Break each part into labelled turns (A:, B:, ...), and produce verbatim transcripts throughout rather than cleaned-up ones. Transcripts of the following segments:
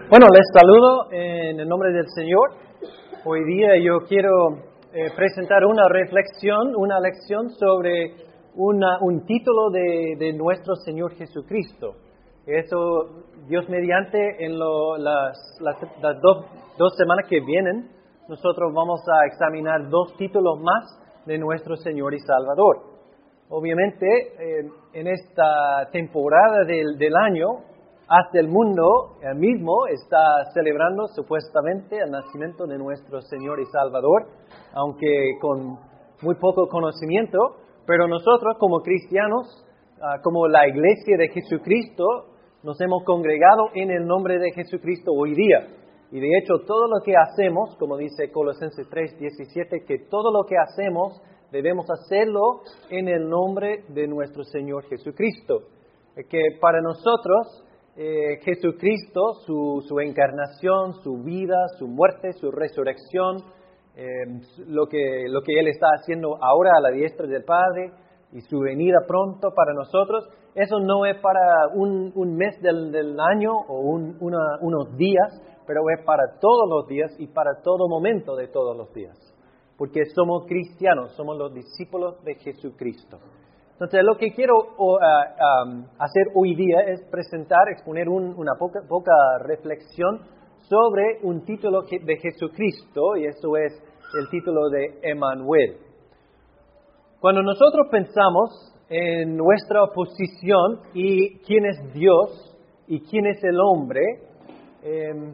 A: Bueno, les saludo en el nombre del Señor. Hoy día yo quiero eh, presentar una reflexión, una lección sobre una, un título de, de nuestro Señor Jesucristo. Eso, Dios mediante, en lo, las, las, las dos, dos semanas que vienen, nosotros vamos a examinar dos títulos más de nuestro Señor y Salvador. Obviamente, eh, en esta temporada del, del año, hasta el mundo mismo está celebrando supuestamente el nacimiento de nuestro Señor y Salvador, aunque con muy poco conocimiento, pero nosotros como cristianos, uh, como la Iglesia de Jesucristo, nos hemos congregado en el nombre de Jesucristo hoy día. Y de hecho todo lo que hacemos, como dice Colosenses tres diecisiete, que todo lo que hacemos debemos hacerlo en el nombre de nuestro Señor Jesucristo. Que para nosotros Eh, Jesucristo, su, su encarnación, su vida, su muerte, su resurrección, eh, lo, que, lo que Él está haciendo ahora a la diestra del Padre y su venida pronto para nosotros, eso no es para un, un mes del, del año o un, una, unos días, pero es para todos los días y para todo momento de todos los días. Porque somos cristianos, somos los discípulos de Jesucristo. Entonces, lo que quiero uh, um, hacer hoy día es presentar, exponer un, una poca, poca reflexión sobre un título de Jesucristo, y eso es el título de Emmanuel. Cuando nosotros pensamos en nuestra posición y quién es Dios y quién es el hombre, eh,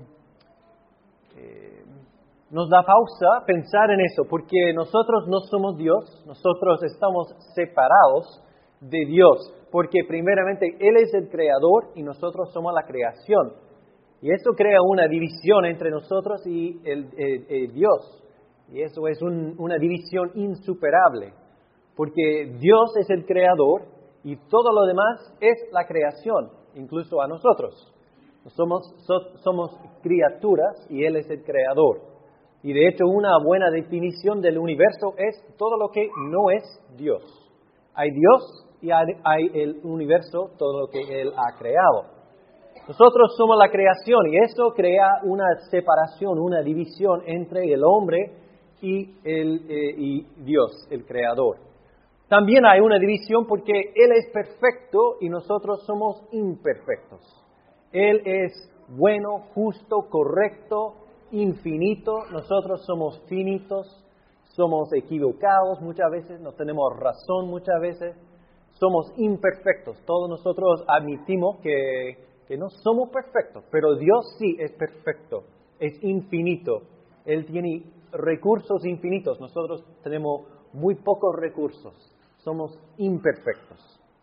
A: eh, nos da pausa pensar en eso, porque nosotros no somos Dios, nosotros estamos separados de Dios, porque primeramente Él es el creador y nosotros somos la creación. Y eso crea una división entre nosotros y el, el, el Dios. Y eso es un, una división insuperable, porque Dios es el creador y todo lo demás es la creación, incluso a nosotros. Somos, so, somos criaturas y Él es el creador. Y de hecho una buena definición del universo es todo lo que no es Dios. Hay Dios y hay, hay el universo, todo lo que Él ha creado. Nosotros somos la creación y eso crea una separación, una división entre el hombre y, el, eh, y Dios, el creador. También hay una división porque Él es perfecto y nosotros somos imperfectos. Él es bueno, justo, correcto, infinito, nosotros somos finitos, somos equivocados muchas veces, no tenemos razón muchas veces, somos imperfectos. Todos nosotros admitimos que, que no somos perfectos, pero Dios sí es perfecto, es infinito. Él tiene recursos infinitos, nosotros tenemos muy pocos recursos, somos imperfectos.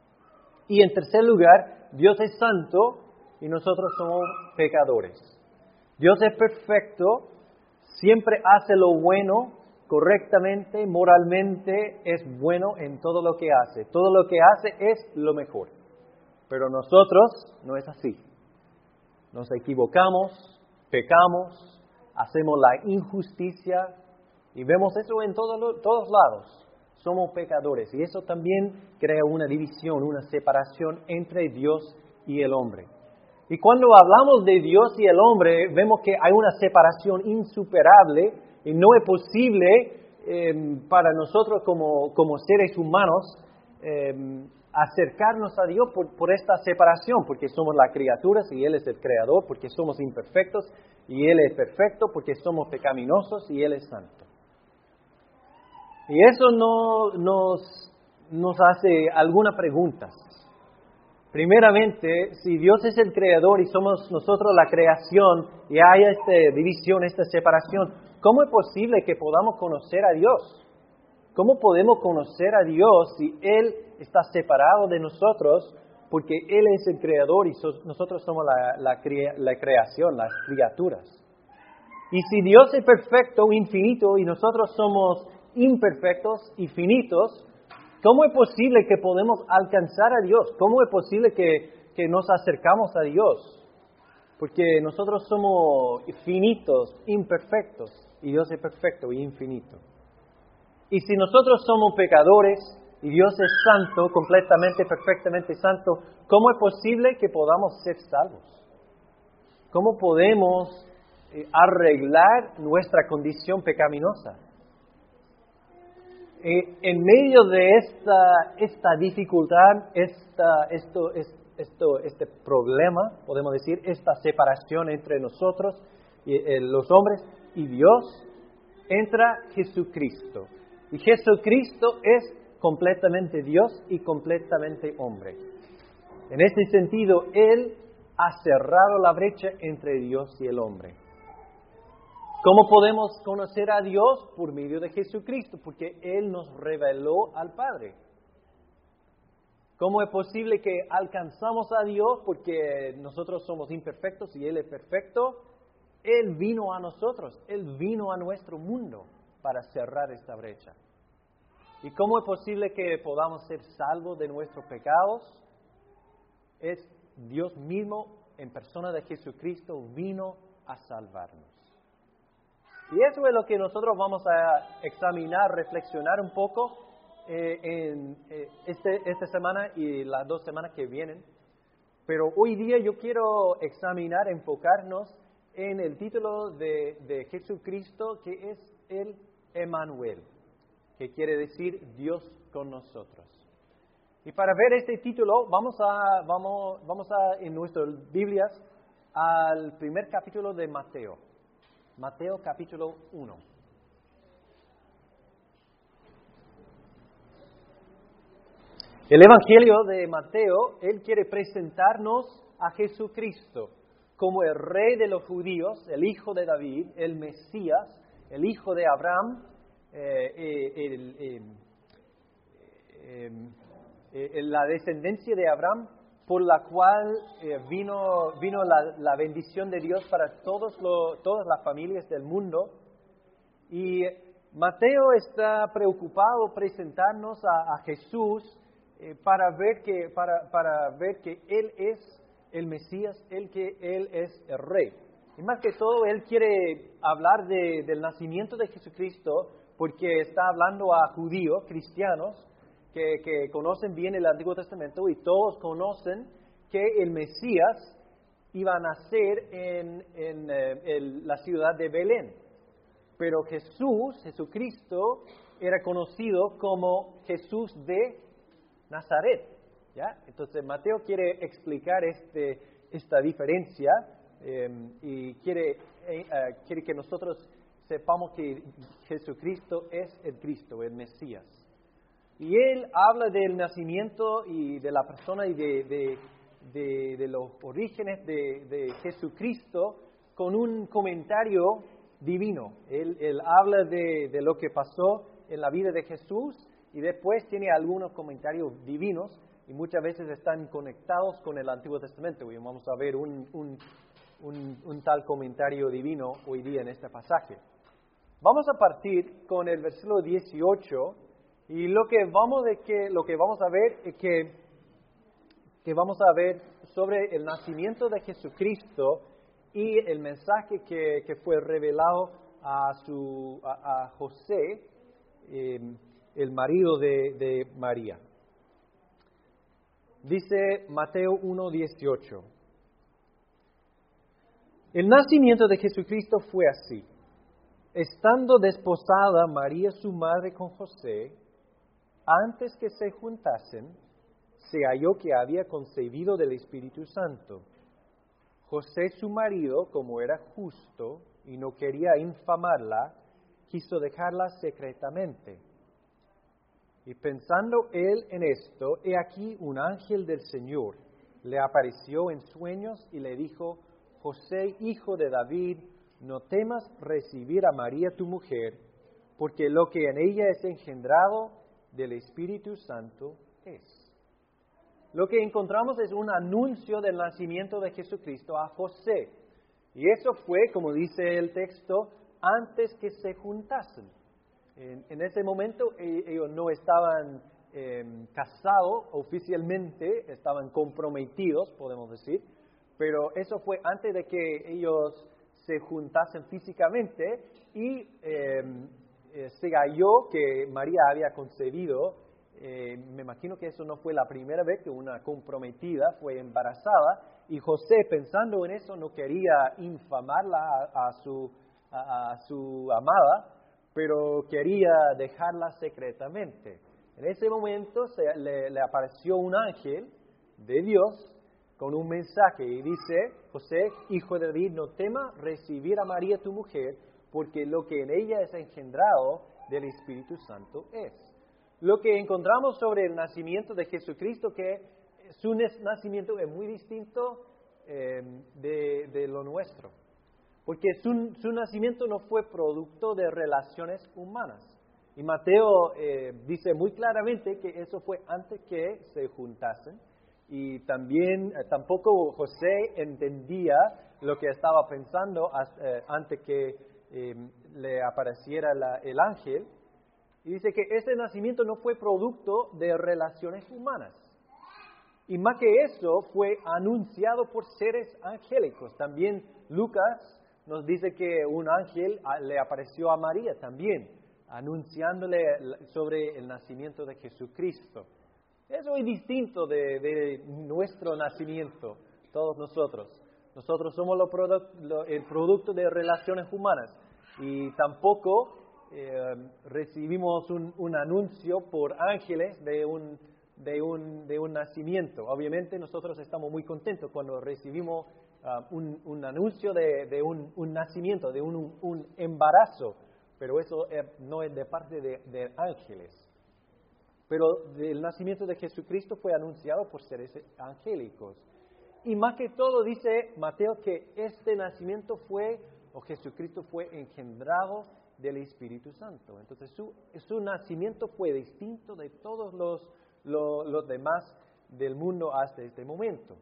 A: Y en tercer lugar, Dios es santo y nosotros somos pecadores. Dios es perfecto, siempre hace lo bueno, correctamente, moralmente, es bueno en todo lo que hace. Todo lo que hace es lo mejor. Pero nosotros no es así. Nos equivocamos, pecamos, hacemos la injusticia y vemos eso en todos, todos lados. Somos pecadores y eso también crea una división, una separación entre Dios y el hombre. Y cuando hablamos de Dios y el hombre, vemos que hay una separación insuperable y no es posible eh, para nosotros como, como seres humanos eh, acercarnos a Dios por, por esta separación, porque somos las criaturas y Él es el creador, porque somos imperfectos y Él es perfecto, porque somos pecaminosos y Él es santo. Y eso no, nos, nos hace algunas preguntas. Primeramente, si Dios es el creador y somos nosotros la creación y hay esta división, esta separación, ¿cómo es posible que podamos conocer a Dios? ¿Cómo podemos conocer a Dios si Él está separado de nosotros porque Él es el creador y so, nosotros somos la, la, crea, la creación, las criaturas? Y si Dios es perfecto, infinito y nosotros somos imperfectos y finitos, ¿cómo es posible que podemos alcanzar a Dios? ¿Cómo es posible que, que nos acercamos a Dios? Porque nosotros somos finitos, imperfectos, y Dios es perfecto y infinito. Y si nosotros somos pecadores, y Dios es santo, completamente, perfectamente santo, ¿cómo es posible que podamos ser salvos? ¿Cómo podemos eh, arreglar nuestra condición pecaminosa? Eh, en medio de esta, esta dificultad, esta, esto, es, esto, este problema, podemos decir, esta separación entre nosotros, y, eh, los hombres y Dios, entra Jesucristo. Y Jesucristo es completamente Dios y completamente hombre. En este sentido, Él ha cerrado la brecha entre Dios y el hombre. ¿Cómo podemos conocer a Dios? Por medio de Jesucristo, porque Él nos reveló al Padre. ¿Cómo es posible que alcanzamos a Dios? Porque nosotros somos imperfectos y Él es perfecto. Él vino a nosotros, Él vino a nuestro mundo para cerrar esta brecha. ¿Y cómo es posible que podamos ser salvos de nuestros pecados? Es Dios mismo, en persona de Jesucristo, vino a salvarnos. Y eso es lo que nosotros vamos a examinar, reflexionar un poco eh, en eh, este, esta semana y las dos semanas que vienen. Pero hoy día yo quiero examinar, enfocarnos en el título de, de Jesucristo, que es el Emmanuel, que quiere decir Dios con nosotros. Y para ver este título, vamos a, vamos, vamos a en nuestras Biblias, al primer capítulo de Mateo. Mateo capítulo uno. El Evangelio de Mateo, él quiere presentarnos a Jesucristo como el Rey de los judíos, el Hijo de David, el Mesías, el Hijo de Abraham, eh, eh, el, eh, eh, eh, la descendencia de Abraham, por la cual eh, vino, vino la, la bendición de Dios para todos lo, todas las familias del mundo. Y Mateo está preocupado presentarnos a, a Jesús eh, para, ver que, para, para ver que Él es el Mesías, el que Él es el Rey. Y más que todo, Él quiere hablar de, del nacimiento de Jesucristo porque está hablando a judíos, cristianos, Que, que conocen bien el Antiguo Testamento y todos conocen que el Mesías iba a nacer en, en, eh, en la ciudad de Belén. Pero Jesús, Jesucristo, era conocido como Jesús de Nazaret. ¿Ya? Entonces Mateo quiere explicar este, esta diferencia eh, y quiere, eh, uh, quiere que nosotros sepamos que Jesucristo es el Cristo, el Mesías. Y él habla del nacimiento y de la persona y de, de, de, de los orígenes de, de Jesucristo con un comentario divino. Él, él habla de, de lo que pasó en la vida de Jesús y después tiene algunos comentarios divinos y muchas veces están conectados con el Antiguo Testamento. Y vamos a ver un, un, un, un tal comentario divino hoy día en este pasaje. Vamos a partir con el versículo dieciocho. Y lo que vamos, de que, lo que vamos a ver es que, que vamos a ver sobre el nacimiento de Jesucristo y el mensaje que, que fue revelado a, su, a, a José, eh, el marido de, de María. Dice Mateo uno dieciocho. El nacimiento de Jesucristo fue así. Estando desposada María su madre con José, antes que se juntasen, se halló que había concebido del Espíritu Santo. José su marido, como era justo y no quería infamarla, quiso dejarla secretamente. Y pensando él en esto, he aquí un ángel del Señor le apareció en sueños y le dijo: José, hijo de David, no temas recibir a María tu mujer, porque lo que en ella es engendrado del Espíritu Santo es. Lo que encontramos es un anuncio del nacimiento de Jesucristo a José. Y eso fue, como dice el texto, antes que se juntasen. En, en ese momento ellos no estaban eh, casados oficialmente, estaban comprometidos, podemos decir, pero eso fue antes de que ellos se juntasen físicamente y eh, Eh, se halló que María había concebido eh, me imagino que eso no fue la primera vez que una comprometida fue embarazada, y José, pensando en eso, no quería infamarla a, a, su, a, a su amada, pero quería dejarla secretamente. En ese momento se, le, le apareció un ángel de Dios con un mensaje y dice: José, hijo de David, no temas recibir a María tu mujer, porque lo que en ella es engendrado del Espíritu Santo es. Lo que encontramos sobre el nacimiento de Jesucristo, que su nacimiento es muy distinto eh, de, de lo nuestro, porque su, su nacimiento no fue producto de relaciones humanas. Y Mateo eh, dice muy claramente que eso fue antes que se juntasen, y también eh, tampoco José entendía lo que estaba pensando eh, antes que eh, le apareciera la, el ángel. Y dice que ese nacimiento no fue producto de relaciones humanas. Y más que eso, fue anunciado por seres angélicos. También Lucas nos dice que un ángel le apareció a María también, anunciándole sobre el nacimiento de Jesucristo. Es muy distinto de, de nuestro nacimiento, todos nosotros. Nosotros somos lo product, lo, el producto de relaciones humanas, y tampoco eh, recibimos un, un anuncio por ángeles de un, de, un, de un nacimiento. Obviamente nosotros estamos muy contentos cuando recibimos uh, un, un anuncio de, de un, un nacimiento, de un, un, un embarazo, pero eso es, no es de parte de, de ángeles. Pero el nacimiento de Jesucristo fue anunciado por seres angélicos. Y más que todo dice Mateo que este nacimiento fue, o Jesucristo fue engendrado del Espíritu Santo. Entonces su, su nacimiento fue distinto de todos los, los, los demás del mundo hasta este momento.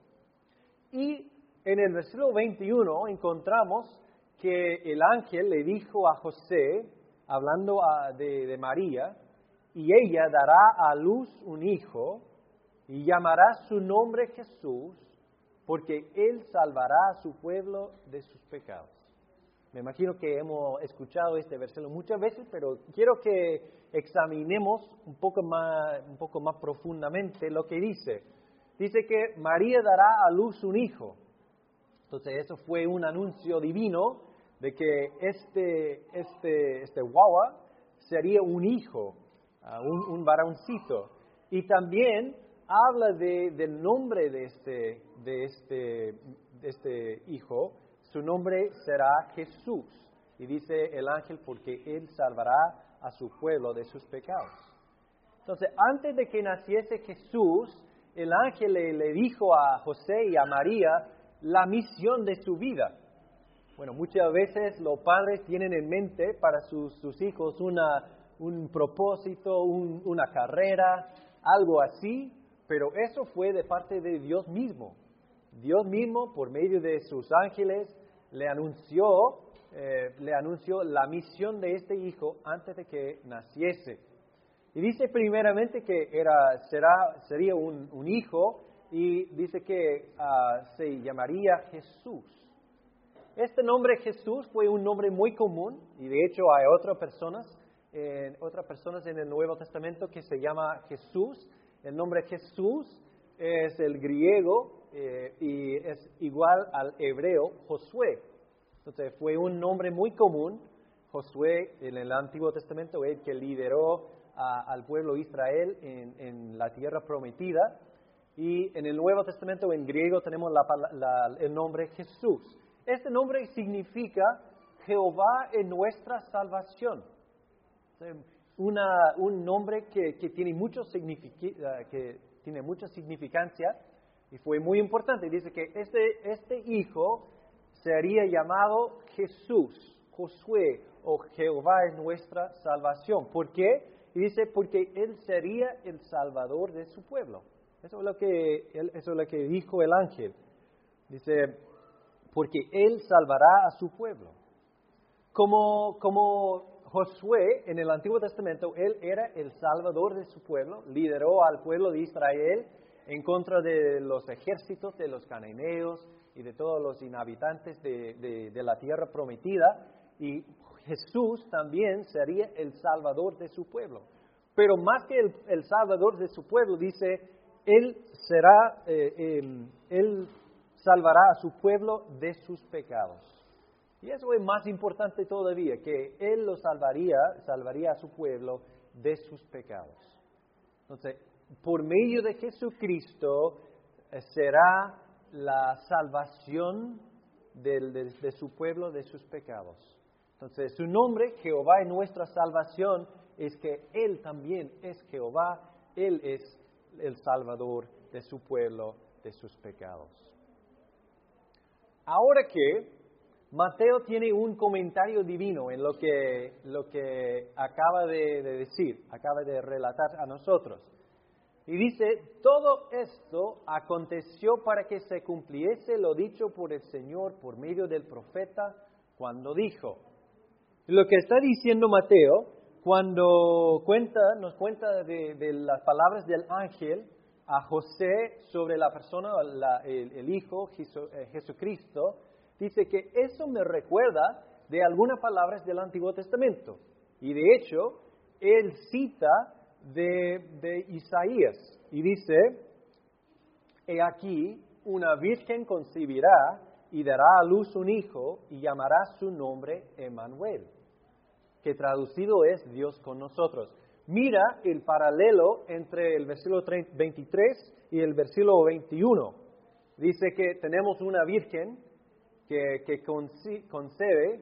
A: Y en el versículo veintiuno encontramos que el ángel le dijo a José, hablando a, de, de María, y ella dará a luz un hijo, y llamará su nombre Jesús, porque él salvará a su pueblo de sus pecados. Me imagino que hemos escuchado este versículo muchas veces, pero quiero que examinemos un poco más, un poco más profundamente lo que dice. Dice que María dará a luz un hijo. Entonces eso fue un anuncio divino de que este, este, este guagua sería un hijo, uh, un, un varoncito. Y también habla de, del nombre de este, de, este, de este hijo. Su nombre será Jesús. Y dice el ángel, porque él salvará a su pueblo de sus pecados. Entonces, antes de que naciese Jesús, el ángel le, le dijo a José y a María la misión de su vida. Bueno, muchas veces los padres tienen en mente para sus, sus hijos una, un propósito, un, una carrera, algo así, pero eso fue de parte de Dios mismo. Dios mismo, por medio de sus ángeles, le anunció, eh, le anunció la misión de este hijo antes de que naciese. Y dice primeramente que era, será, sería un, un hijo, y dice que uh, se llamaría Jesús. Este nombre Jesús fue un nombre muy común, y de hecho hay otras personas, eh, otras personas en el Nuevo Testamento que se llama Jesús. El nombre Jesús es el griego eh, y es igual al hebreo Josué. Entonces fue un nombre muy común. Josué en el Antiguo Testamento, el que lideró a, al pueblo Israel en, en la tierra prometida. Y en el Nuevo Testamento en griego tenemos la, la, el nombre Jesús. Este nombre significa Jehová es nuestra salvación. Una, un nombre que, que, tiene mucho que tiene mucha significancia y fue muy importante. Dice que este, este hijo sería llamado Jesús, Josué, o Jehová es nuestra salvación. ¿Por qué? Y dice, porque él sería el salvador de su pueblo. Eso es lo que, eso es lo que dijo el ángel. Dice, porque él salvará a su pueblo. Como, como Josué en el Antiguo Testamento, él era el salvador de su pueblo, lideró al pueblo de Israel en contra de los ejércitos de los cananeos y de todos los inhabitantes de, de, de la tierra prometida, y Jesús también sería el salvador de su pueblo. pero más que el, el Salvador de su pueblo, dice, Él será, eh, eh, Él salvará a su pueblo de sus pecados. Y eso es más importante todavía, que Él lo salvaría, salvaría a su pueblo de sus pecados. Entonces, por medio de Jesucristo eh, será la salvación de, de, de su pueblo de sus pecados. Entonces, su nombre, Jehová, es nuestra salvación, es que Él también es Jehová, Él es el Salvador de su pueblo de sus pecados. Ahora que Mateo tiene un comentario divino en lo que, lo que acaba de, de decir, acaba de relatar a nosotros. Y dice, todo esto aconteció para que se cumpliese lo dicho por el Señor por medio del profeta cuando dijo. Lo que está diciendo Mateo, cuando cuenta, nos cuenta de, de las palabras del ángel a José sobre la persona, la, el, el Hijo, Jesu, eh, Jesucristo, dice que eso me recuerda de algunas palabras del Antiguo Testamento. Y de hecho, él cita de, de Isaías y dice, he aquí, una virgen concebirá y dará a luz un hijo y llamará su nombre Emmanuel, que traducido es Dios con nosotros. Mira el paralelo entre el versículo veintitrés y el versículo veintiuno. Dice que tenemos una virgen que, que concebe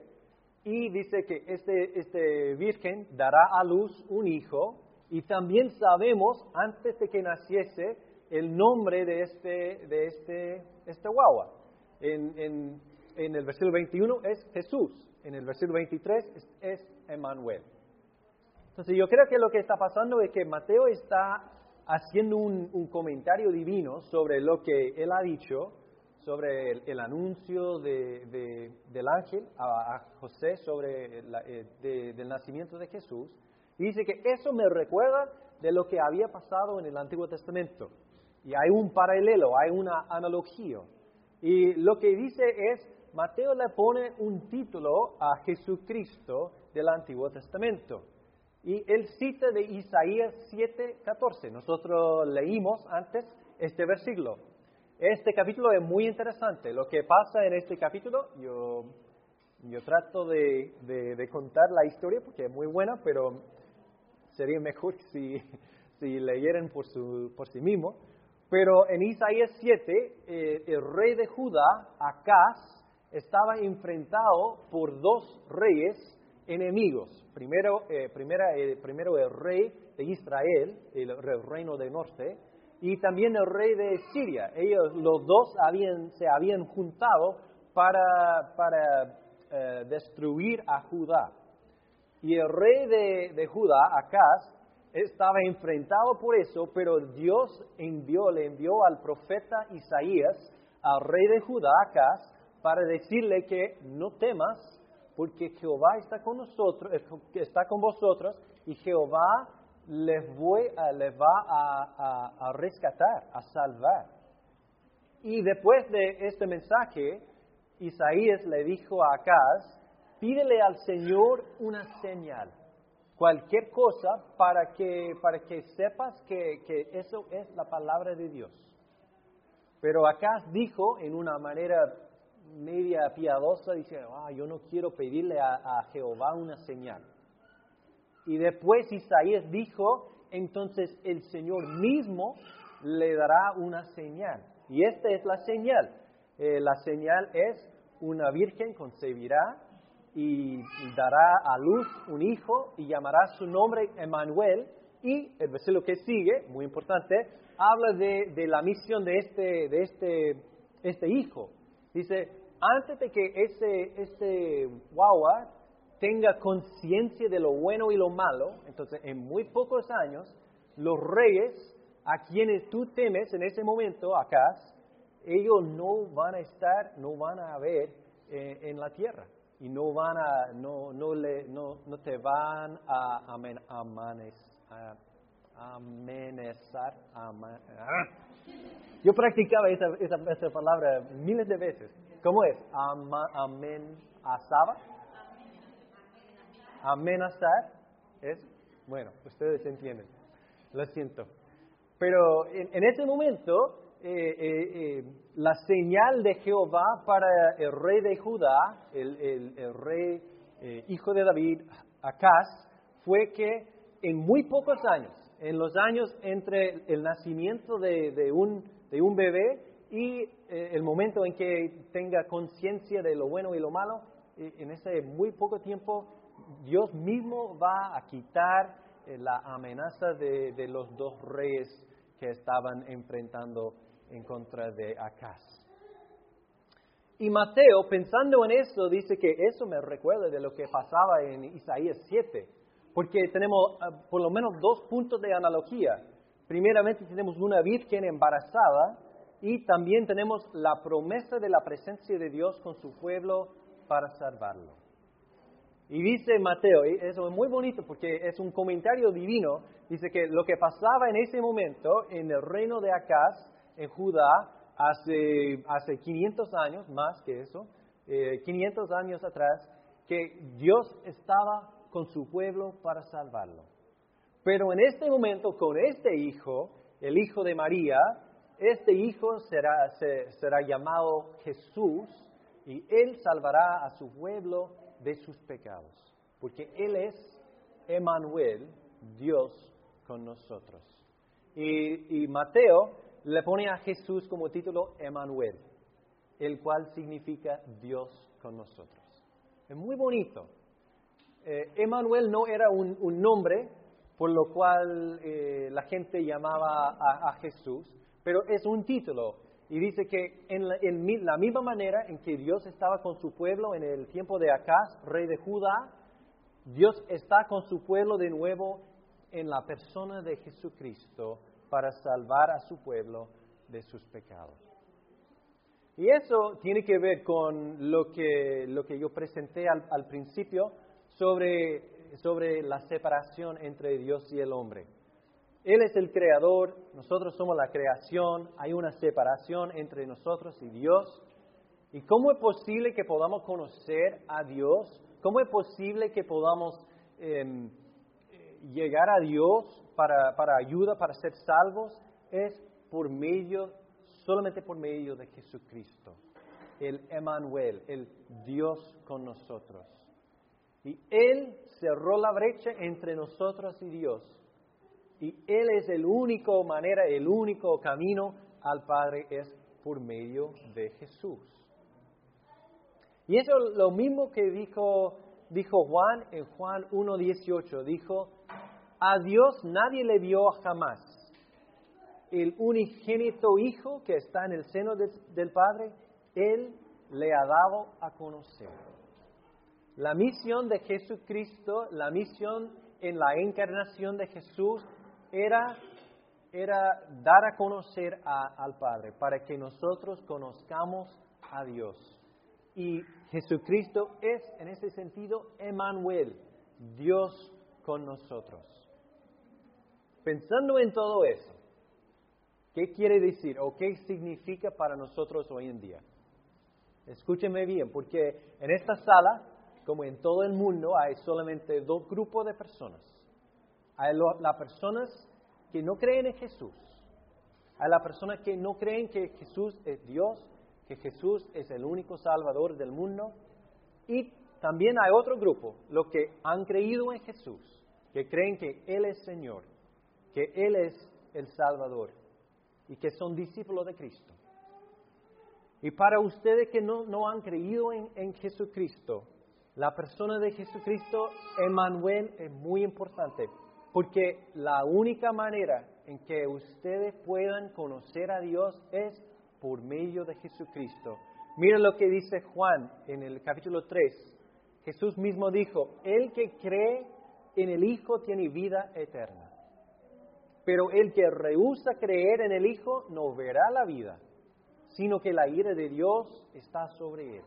A: y dice que este, este virgen dará a luz un hijo y también sabemos antes de que naciese el nombre de este, de este, este guagua. En, en, en el versículo veintiuno es Jesús, en el versículo veintitrés es, es Emmanuel. Entonces yo creo que lo que está pasando es que Mateo está haciendo un, un comentario divino sobre lo que él ha dicho, sobre el, el anuncio de, de, del ángel a, a José sobre la, eh, de, del nacimiento de Jesús. Y dice que eso me recuerda de lo que había pasado en el Antiguo Testamento. Y hay un paralelo, hay una analogía. Y lo que dice es, Mateo le pone un título a Jesucristo del Antiguo Testamento. Y él cita de Isaías siete catorce. Nosotros leímos antes este versículo. Este capítulo es muy interesante. Lo que pasa en este capítulo, yo, yo trato de, de, de contar la historia porque es muy buena, pero sería mejor si, si leyeran por, su, por sí mismos. Pero en Isaías siete, eh, el rey de Judá, Acaz, estaba enfrentado por dos reyes enemigos. Primero, eh, primera, eh, primero el rey de Israel, el, el reino del norte, y también el rey de Siria. Ellos, los dos, habían, se habían juntado para, para eh, destruir a Judá. Y el rey de, de Judá, Acaz, estaba enfrentado por eso, pero Dios envió, le envió al profeta Isaías, al rey de Judá, Acaz, para decirle que no temas, porque Jehová está con nosotros, está con vosotros, y Jehová les, voy a, les va a, a, a rescatar, a salvar. Y después de este mensaje, Isaías le dijo a Acaz, pídele al Señor una señal, cualquier cosa para que, para que sepas que, que eso es la palabra de Dios. Pero Acaz dijo en una manera media piadosa, dice, ah, yo no quiero pedirle a, a Jehová una señal. Y después Isaías dijo, entonces el Señor mismo le dará una señal. Y esta es la señal. Eh, la señal es una virgen concebirá y dará a luz un hijo y llamará su nombre Emmanuel. Y el versículo que sigue, muy importante, habla de, de la misión de este, de este, este hijo. Dice, antes de que ese, ese guagua tenga conciencia de lo bueno y lo malo, entonces en muy pocos años, los reyes a quienes tú temes en ese momento, Acaz, ellos no van a estar, no van a haber eh, en la tierra. Y no van a, no, no, le, no, no te van a amen, amanes, a, amenazar. Ama, ah. Yo practicaba esa, esa, esa palabra miles de veces. ¿Cómo es? Ama, amenazaba. Amenazar es, bueno, ustedes entienden. lo siento. Pero en, en ese momento, eh, eh, eh, la señal de Jehová para el rey de Judá, el, el, el rey eh, hijo de David, Acaz, fue que en muy pocos años, en los años entre el nacimiento de, de, un, de un bebé y eh, el momento en que tenga conciencia de lo bueno y lo malo, eh, en ese muy poco tiempo, Dios mismo va a quitar eh, la amenaza de, de los dos reyes que estaban enfrentando en contra de Acaz. Y Mateo, pensando en eso, dice que eso me recuerda de lo que pasaba en Isaías siete, porque tenemos uh, por lo menos dos puntos de analogía. Primeramente tenemos una virgen embarazada y también tenemos la promesa de la presencia de Dios con su pueblo para salvarlo. Y dice Mateo, y eso es muy bonito porque es un comentario divino, dice que lo que pasaba en ese momento en el reino de Acaz, en Judá, hace, hace quinientos años, más que eso, eh, quinientos años atrás, que Dios estaba con su pueblo para salvarlo. Pero en este momento, con este hijo, el hijo de María, este hijo será, se, será llamado Jesús y él salvará a su pueblo de sus pecados, porque Él es Emmanuel, Dios con nosotros. Y, y Mateo le pone a Jesús como título Emmanuel, el cual significa Dios con nosotros. Es muy bonito. Eh, Emmanuel no era un, un nombre por lo cual eh, la gente llamaba a, a Jesús, pero es un título. Y dice que en la, en la misma manera en que Dios estaba con su pueblo en el tiempo de Acaz, rey de Judá, Dios está con su pueblo de nuevo en la persona de Jesucristo para salvar a su pueblo de sus pecados. Y eso tiene que ver con lo que, lo que yo presenté al, al principio sobre, sobre la separación entre Dios y el hombre. Él es el creador, nosotros somos la creación, hay una separación entre nosotros y Dios. ¿Y cómo es posible que podamos conocer a Dios? ¿Cómo es posible que podamos eh, llegar a Dios para, para ayuda, para ser salvos? Es por medio, solamente por medio de Jesucristo, el Emmanuel, el Dios con nosotros. Y Él cerró la brecha entre nosotros y Dios. Y Él es el único manera, el único camino al Padre es por medio de Jesús. Y eso es lo mismo que dijo, dijo Juan en Juan uno dieciocho. Dijo, a Dios nadie le vio jamás. El unigénito Hijo que está en el seno de, del Padre, Él le ha dado a conocer. La misión de Jesucristo, la misión en la encarnación de Jesús, Era, era dar a conocer a, al Padre, para que nosotros conozcamos a Dios. Y Jesucristo es, en ese sentido, Emmanuel, Dios con nosotros. Pensando en todo eso, ¿qué quiere decir o qué significa para nosotros hoy en día? Escúchenme bien, porque en esta sala, como en todo el mundo, hay solamente dos grupos de personas. Hay las personas que no creen en Jesús. Hay las personas que no creen que Jesús es Dios, que Jesús es el único Salvador del mundo. Y también hay otro grupo, los que han creído en Jesús, que creen que Él es Señor, que Él es el Salvador y que son discípulos de Cristo. Y para ustedes que no, no han creído en, en Jesucristo, la persona de Jesucristo, Emmanuel, es muy importante. Porque la única manera en que ustedes puedan conocer a Dios es por medio de Jesucristo. Mira lo que dice Juan en el capítulo tres. Jesús mismo dijo, el que cree en el Hijo tiene vida eterna. Pero el que rehúsa creer en el Hijo no verá la vida, sino que la ira de Dios está sobre él.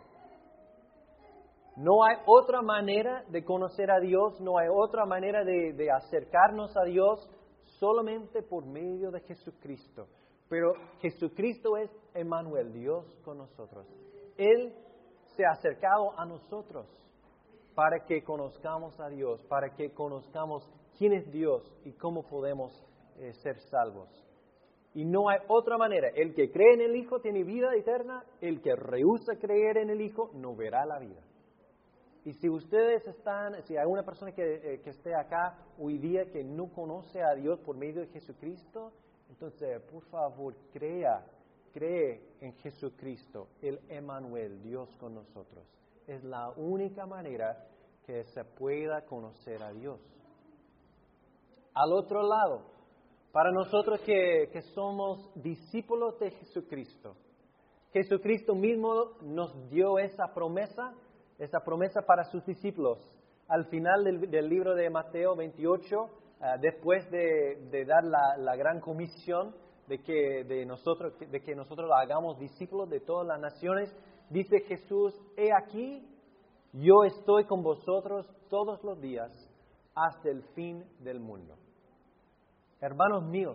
A: No hay otra manera de conocer a Dios, no hay otra manera de, de acercarnos a Dios, solamente por medio de Jesucristo. Pero Jesucristo es Emmanuel, Dios con nosotros. Él se ha acercado a nosotros para que conozcamos a Dios, para que conozcamos quién es Dios y cómo podemos eh, ser salvos. Y no hay otra manera. El que cree en el Hijo tiene vida eterna. El que rehúsa creer en el Hijo no verá la vida. Y si ustedes están, si hay una persona que, eh, que esté acá hoy día que no conoce a Dios por medio de Jesucristo, entonces, por favor, crea, cree en Jesucristo, el Emmanuel, Dios con nosotros. Es la única manera que se pueda conocer a Dios. Al otro lado, para nosotros que, que somos discípulos de Jesucristo, Jesucristo mismo nos dio esa promesa, esa promesa para sus discípulos. Al final del, del libro de Mateo veintiocho, uh, después de, de dar la, la gran comisión de que, de, nosotros, de que nosotros hagamos discípulos de todas las naciones, dice Jesús, he aquí, yo estoy con vosotros todos los días hasta el fin del mundo. Hermanos míos,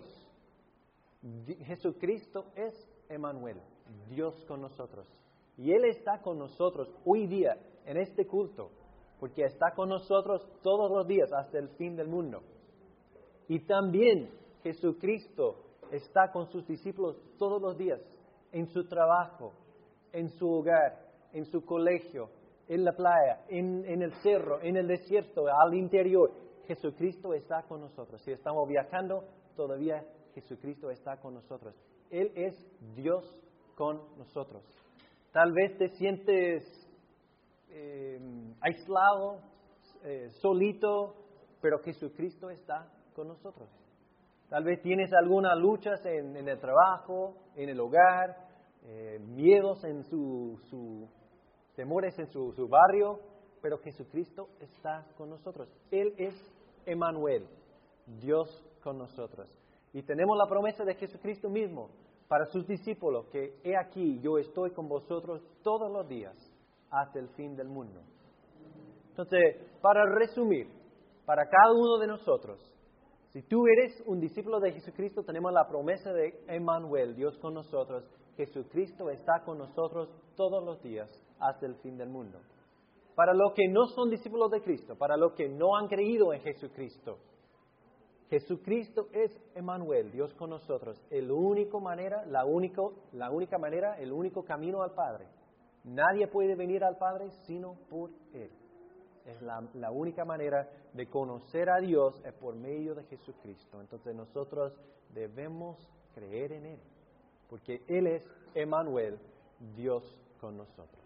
A: Jesucristo es Emmanuel, Dios con nosotros. Y Él está con nosotros hoy día en este culto, porque está con nosotros todos los días hasta el fin del mundo. Y también Jesucristo está con sus discípulos todos los días, en su trabajo, en su hogar, en su colegio, en la playa, en, en el cerro, en el desierto, al interior. Jesucristo está con nosotros. Si estamos viajando, todavía Jesucristo está con nosotros. Él es Dios con nosotros. Tal vez te sientes eh, aislado, eh, solito, pero Jesucristo está con nosotros. Tal vez tienes algunas luchas en, en el trabajo, en el hogar, eh, miedos en su, su temores en su, su barrio, pero Jesucristo está con nosotros. Él es Emmanuel, Dios con nosotros. Y tenemos la promesa de Jesucristo mismo para sus discípulos, que he aquí, yo estoy con vosotros todos los días hasta el fin del mundo. Entonces, para resumir, para cada uno de nosotros, si tú eres un discípulo de Jesucristo, tenemos la promesa de Emmanuel, Dios con nosotros. Jesucristo está con nosotros todos los días hasta el fin del mundo. Para los que no son discípulos de Cristo, para los que no han creído en Jesucristo, Jesucristo es Emmanuel, Dios con nosotros, el único manera, la, único, la única manera, el único camino al Padre. Nadie puede venir al Padre sino por Él. Es la, la única manera de conocer a Dios es por medio de Jesucristo. Entonces nosotros debemos creer en Él, porque Él es Emmanuel, Dios con nosotros.